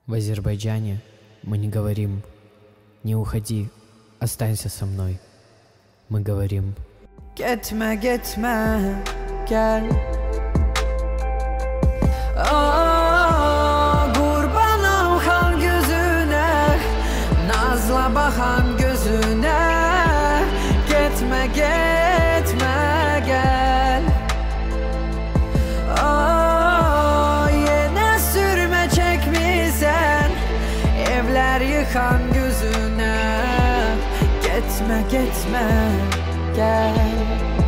В Азербайджане мы не говорим «Не уходи, останься со мной». Мы говорим Gitme gitme gel. Aa, kurbanım kan gözüne, nazla bakan gözüne. Gitme gitme gel. Aa, yine sürme çekmişsen, evler yıkan gözüne. Gitme gitme gel.